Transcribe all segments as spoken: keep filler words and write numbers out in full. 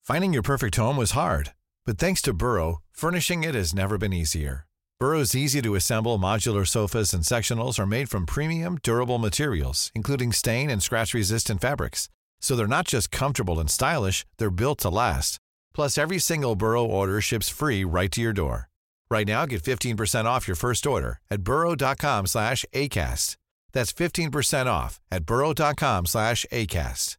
Finding your perfect home was hard, but thanks to Burrow, furnishing it has never been easier. Burrow's easy-to-assemble modular sofas and sectionals are made from premium, durable materials, including stain and scratch-resistant fabrics. So they're not just comfortable and stylish, they're built to last. Plus, every single Burrow order ships free right to your door. Right now, get fifteen percent off your first order at burrow.com slash ACAST. That's fifteen percent off at burrow.com slash ACAST.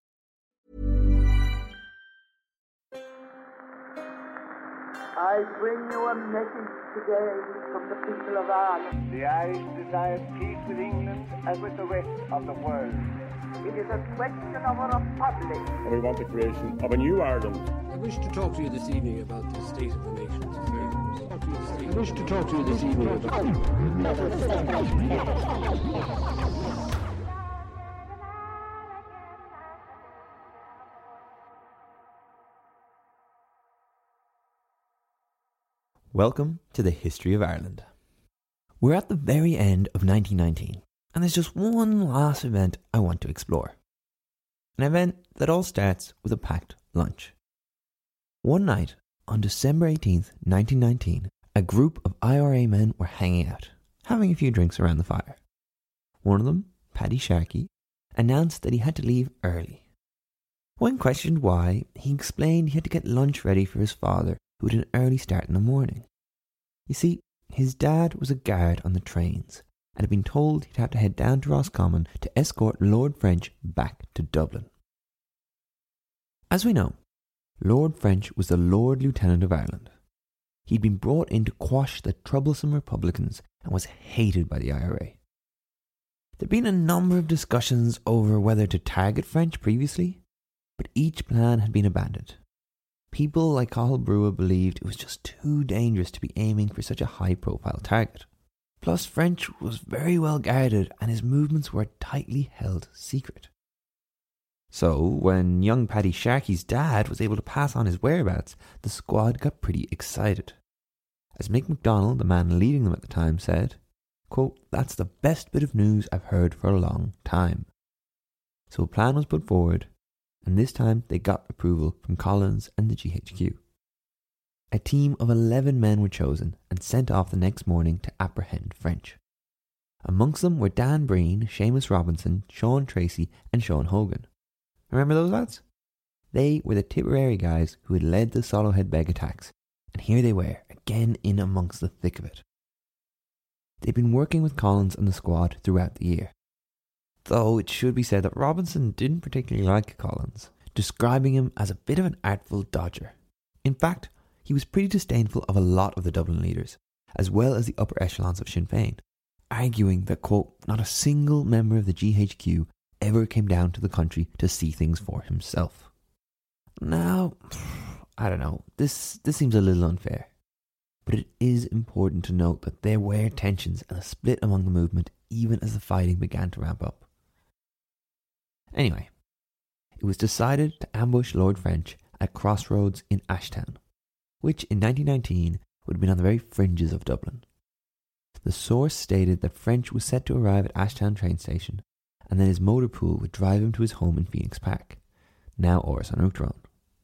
I bring you a message today from the people of Ireland. The Irish desire peace with England and with the rest of the world. It is a question of a republic. And we want the creation of a new Ireland. I wish to talk to you this evening about the state of the nation's affairs. I wish to talk to you this evening about... Welcome to the History of Ireland. We're at the very end of nineteen nineteen, and there's just one last event I want to explore. An event that all starts with a packed lunch. One night, on December eighteenth, nineteen nineteen, a group of I R A men were hanging out, having a few drinks around the fire. One of them, Paddy Sharkey, announced that he had to leave early. When questioned why, he explained he had to get lunch ready for his father, who had an early start in the morning. You see, his dad was a guard on the trains and had been told he'd have to head down to Roscommon to escort Lord French back to Dublin. As we know, Lord French was the Lord Lieutenant of Ireland. He'd been brought in to quash the troublesome Republicans and was hated by the I R A. There'd been a number of discussions over whether to target French previously, but each plan had been abandoned. People like Cathal Brugha believed it was just too dangerous to be aiming for such a high-profile target. Plus, French was very well guarded and his movements were a tightly held secret. So, when young Paddy Sharkey's dad was able to pass on his whereabouts, the squad got pretty excited. As Mick MacDonald, the man leading them at the time, said, quote, "That's the best bit of news I've heard for a long time." So a plan was put forward, and this time they got approval from Collins and the G H Q. A team of eleven men were chosen and sent off the next morning to apprehend French. Amongst them were Dan Breen, Seamus Robinson, Sean Tracy and Sean Hogan. Remember those lads? They were the Tipperary guys who had led the Solohead Beg attacks, and here they were, again in amongst the thick of it. They'd been working with Collins and the squad throughout the year. Though it should be said that Robinson didn't particularly like Collins, describing him as a bit of an artful dodger. In fact, he was pretty disdainful of a lot of the Dublin leaders, as well as the upper echelons of Sinn Féin, arguing that, quote, not a single member of the G H Q ever came down to the country to see things for himself. Now, I don't know, this, this seems a little unfair. But it is important to note that there were tensions and a split among the movement even as the fighting began to ramp up. Anyway, it was decided to ambush Lord French at Crossroads in Ashtown, which in nineteen nineteen would have been on the very fringes of Dublin. The source stated that French was set to arrive at Ashtown train station and then his motor pool would drive him to his home in Phoenix Park, now Áras an Uachtaráin.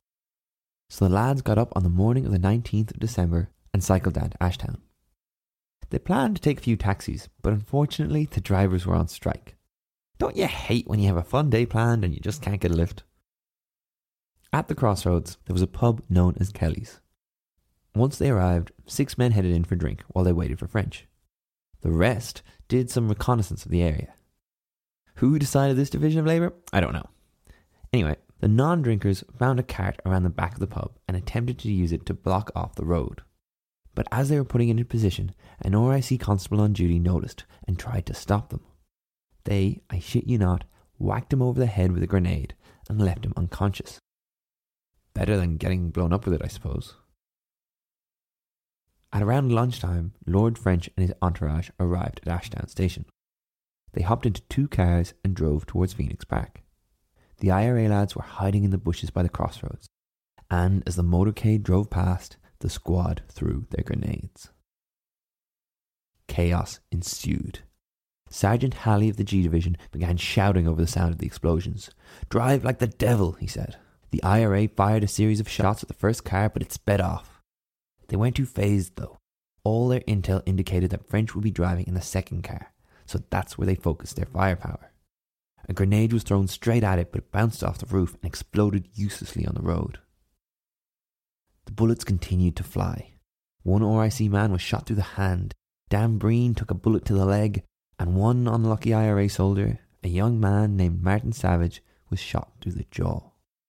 So the lads got up on the morning of the nineteenth of December and cycled down to Ashtown. They planned to take a few taxis, but unfortunately the drivers were on strike. Don't you hate when you have a fun day planned and you just can't get a lift? At the crossroads, there was a pub known as Kelly's. Once they arrived, six men headed in for a drink while they waited for French. The rest did some reconnaissance of the area. Who decided this division of labour? I don't know. Anyway, the non-drinkers found a cart around the back of the pub and attempted to use it to block off the road. But as they were putting it in position, an R I C constable on duty noticed and tried to stop them. They, I shit you not, whacked him over the head with a grenade and left him unconscious. Better than getting blown up with it, I suppose. At around lunchtime, Lord French and his entourage arrived at Ashtown station. They hopped into two cars and drove towards Phoenix Park. The I R A lads were hiding in the bushes by the crossroads, and as the motorcade drove past, the squad threw their grenades. Chaos ensued. Sergeant Halley of the G Division began shouting over the sound of the explosions. "Drive like the devil," he said. The I R A fired a series of shots at the first car, but it sped off. They weren't too phased though. All their intel indicated that French would be driving in the second car, so that's where they focused their firepower. A grenade was thrown straight at it, but it bounced off the roof and exploded uselessly on the road. The bullets continued to fly. One R I C man was shot through the hand, Dan Breen took a bullet to the leg, and one unlucky I R A soldier, a young man named Martin Savage, was shot through the jaw.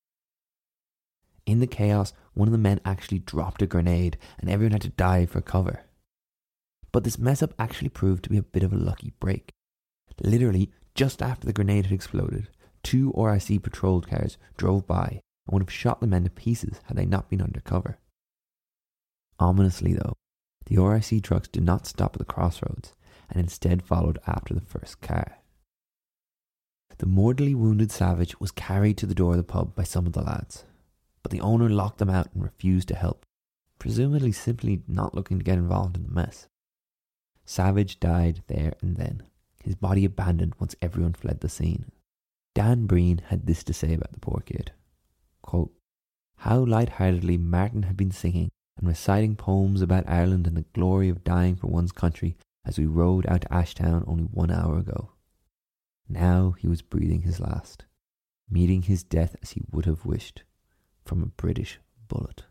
In the chaos, one of the men actually dropped a grenade and everyone had to dive for cover. But this mess up actually proved to be a bit of a lucky break. Literally, just after the grenade had exploded, two R I C patrol cars drove by and would have shot the men to pieces had they not been under cover. Ominously though, the R I C trucks did not stop at the crossroads and instead followed after the first car. The mortally wounded Savage was carried to the door of the pub by some of the lads, but the owner locked them out and refused to help, presumably simply not looking to get involved in the mess. Savage died there and then, his body abandoned once everyone fled the scene. Dan Breen had this to say about the poor kid. Quote, "How lightheartedly Martin had been singing and reciting poems about Ireland and the glory of dying for one's country as we rode out to Ashtown only one hour ago. Now he was breathing his last, meeting his death as he would have wished, from a British bullet."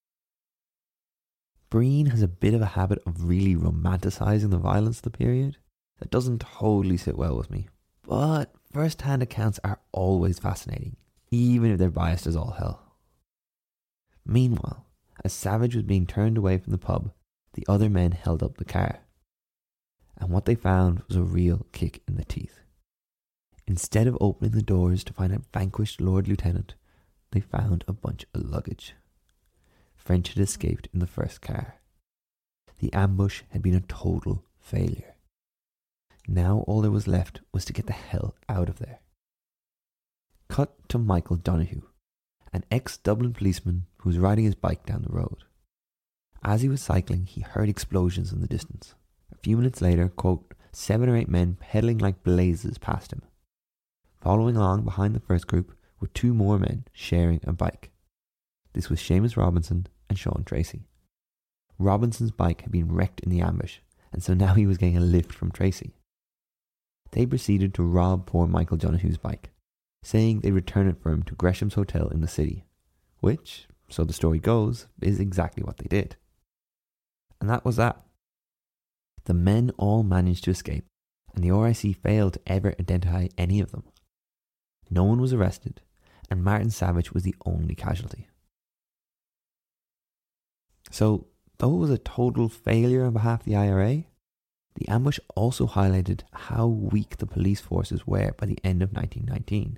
Breen has a bit of a habit of really romanticising the violence of the period. That doesn't totally sit well with me. But first-hand accounts are always fascinating, even if they're biased as all hell. Meanwhile, as Savage was being turned away from the pub, the other men held up the car. And what they found was a real kick in the teeth. Instead of opening the doors to find a vanquished Lord Lieutenant, they found a bunch of luggage. French had escaped in the first car. The ambush had been a total failure. Now all there was left was to get the hell out of there. Cut to Michael Donoghue, an ex-Dublin policeman who was riding his bike down the road. As he was cycling, he heard explosions in the distance. A few minutes later, quote, seven or eight men pedaling like blazes past him. Following along behind the first group were two more men sharing a bike. This was Seamus Robinson and Sean Tracy. Robinson's bike had been wrecked in the ambush, and so now he was getting a lift from Tracy. They proceeded to rob poor Michael Donoghue's bike, saying they'd return it for him to Gresham's Hotel in the city, which, so the story goes, is exactly what they did. And that was that. The men all managed to escape, and the R I C failed to ever identify any of them. No one was arrested, and Martin Savage was the only casualty. So, though it was a total failure on behalf of the I R A, the ambush also highlighted how weak the police forces were by the end of nineteen nineteen.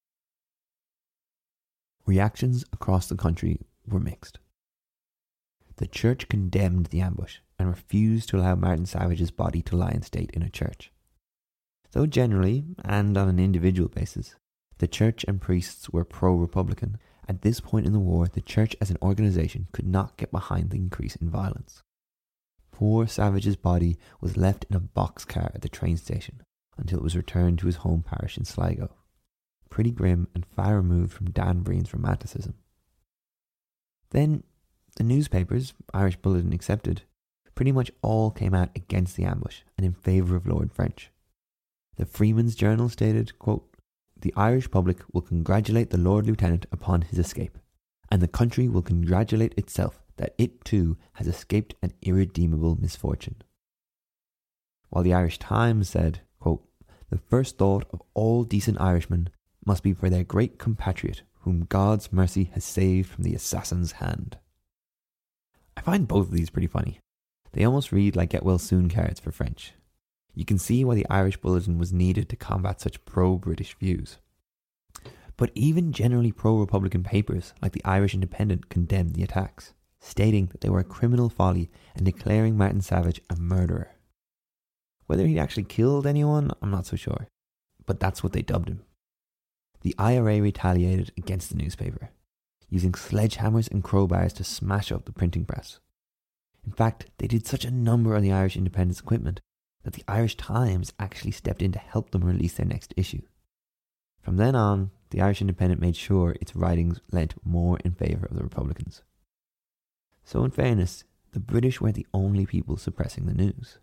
Reactions across the country were mixed. The church condemned the ambush and refused to allow Martin Savage's body to lie in state in a church. Though generally, and on an individual basis, the church and priests were pro-Republican, at this point in the war the church as an organisation could not get behind the increase in violence. Poor Savage's body was left in a boxcar at the train station until it was returned to his home parish in Sligo. Pretty grim and far removed from Dan Breen's romanticism. Then, the newspapers, Irish Bulletin excepted, pretty much all came out against the ambush and in favour of Lord French. The Freeman's Journal stated, quote, "The Irish public will congratulate the Lord Lieutenant upon his escape, and the country will congratulate itself that it too has escaped an irredeemable misfortune." While the Irish Times said, quote, "The first thought of all decent Irishmen must be for their great compatriot whom God's mercy has saved from the assassin's hand." I find both of these pretty funny. They almost read like get well soon cards for French. You can see why the Irish Bulletin was needed to combat such pro-British views. But even generally pro-Republican papers like the Irish Independent condemned the attacks, stating that they were a criminal folly and declaring Martin Savage a murderer. Whether he actually killed anyone, I'm not so sure, but that's what they dubbed him. The I R A retaliated against the newspaper, using sledgehammers and crowbars to smash up the printing press. In fact, they did such a number on the Irish Independent's equipment that the Irish Times actually stepped in to help them release their next issue. From then on, the Irish Independent made sure its writings leant more in favour of the Republicans. So in fairness, the British weren't the only people suppressing the news.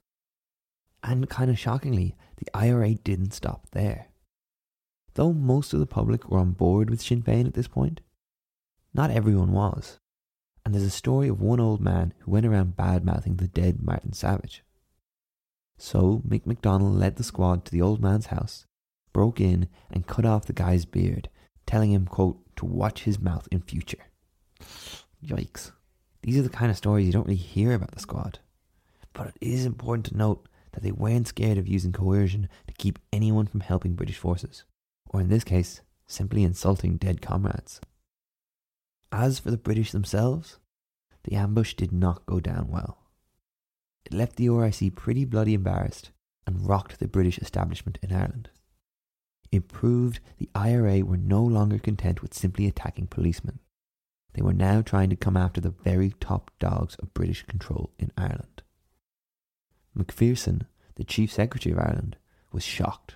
And kind of shockingly, the I R A didn't stop there. Though most of the public were on board with Sinn Féin at this point, not everyone was. And there's a story of one old man who went around bad-mouthing the dead Martin Savage. So Mick McDonald led the squad to the old man's house, broke in and cut off the guy's beard, telling him, quote, to watch his mouth in future. Yikes. These are the kind of stories you don't really hear about the squad. But it is important to note that they weren't scared of using coercion to keep anyone from helping British forces, or in this case, simply insulting dead comrades. As for the British themselves, the ambush did not go down well. It left the R I C pretty bloody embarrassed and rocked the British establishment in Ireland. It proved the I R A were no longer content with simply attacking policemen. They were now trying to come after the very top dogs of British control in Ireland. Macpherson, the Chief Secretary of Ireland, was shocked.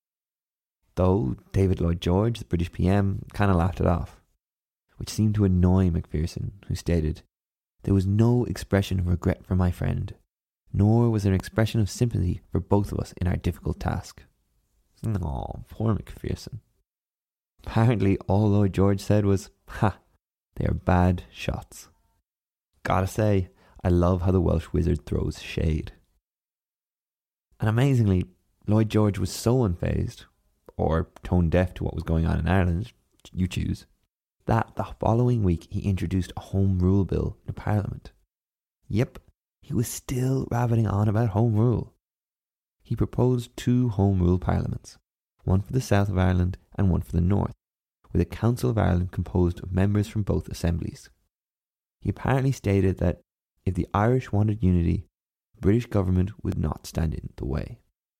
Though David Lloyd George, the British P M, kind of laughed it off, which seemed to annoy Macpherson, who stated, "There was no expression of regret for my friend, nor was there an expression of sympathy for both of us in our difficult task." Oh, poor Macpherson. Apparently all Lloyd George said was, "Ha, they are bad shots." Gotta say, I love how the Welsh wizard throws shade. And amazingly, Lloyd George was so unfazed, or tone deaf to what was going on in Ireland, you choose, that the following week he introduced a Home Rule Bill to Parliament. Yep, he was still rabbiting on about Home Rule. He proposed two Home Rule Parliaments, one for the south of Ireland and one for the north, with a Council of Ireland composed of members from both assemblies. He apparently stated that if the Irish wanted unity, the British government would not stand in the way.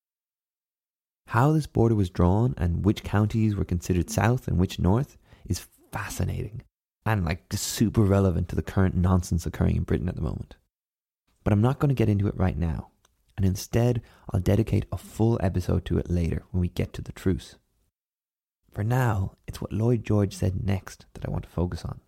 How this border was drawn and which counties were considered south and which north is fascinating and like super relevant to the current nonsense occurring in Britain at the moment. But I'm not going to get into it right now, and instead I'll dedicate a full episode to it later when we get to the truce. For now, it's what Lloyd George said next that I want to focus on.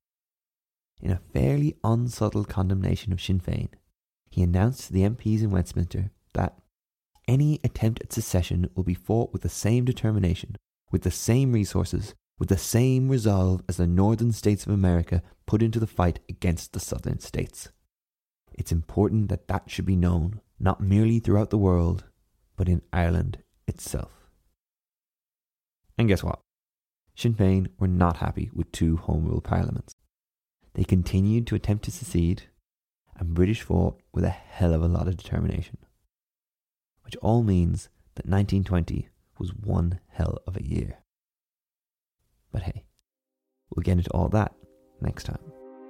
In a fairly unsubtle condemnation of Sinn Féin, he announced to the M Ps in Westminster that any attempt at secession will be fought with the same determination, with the same resources, with the same resolve as the northern states of America put into the fight against the southern states. It's important that that should be known, not merely throughout the world, but in Ireland itself. And guess what? Sinn Féin were not happy with two Home Rule Parliaments. They continued to attempt to secede, and British fought with a hell of a lot of determination. Which all means that nineteen twenty was one hell of a year. But hey, we'll get into all that next time.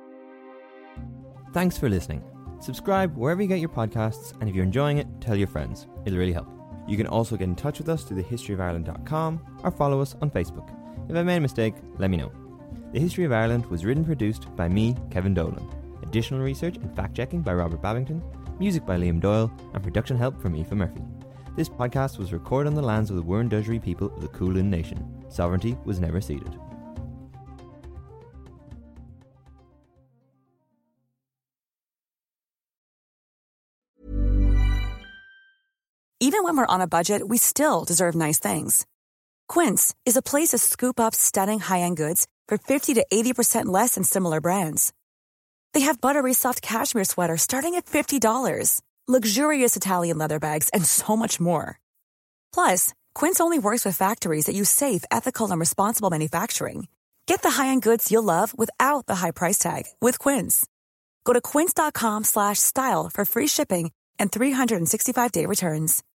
Thanks for listening. Subscribe wherever you get your podcasts, and if you're enjoying it, tell your friends. It'll really help. You can also get in touch with us through the history of ireland dot com or follow us on Facebook. If I made a mistake, let me know. The History of Ireland was written and produced by me, Kevin Dolan. Additional research and fact-checking by Robert Babington, music by Liam Doyle, and production help from Aoife Murphy. This podcast was recorded on the lands of the Wurundjeri people of the Kulin Nation. Sovereignty was never ceded. Even when we're on a budget, we still deserve nice things. Quince is a place to scoop up stunning high-end goods for fifty to eighty percent less than similar brands. They have buttery soft cashmere sweaters starting at fifty dollars, luxurious Italian leather bags, and so much more. Plus, Quince only works with factories that use safe, ethical, and responsible manufacturing. Get the high-end goods you'll love without the high price tag with Quince. Go to quince dot com slash style for free shipping and three sixty-five day returns.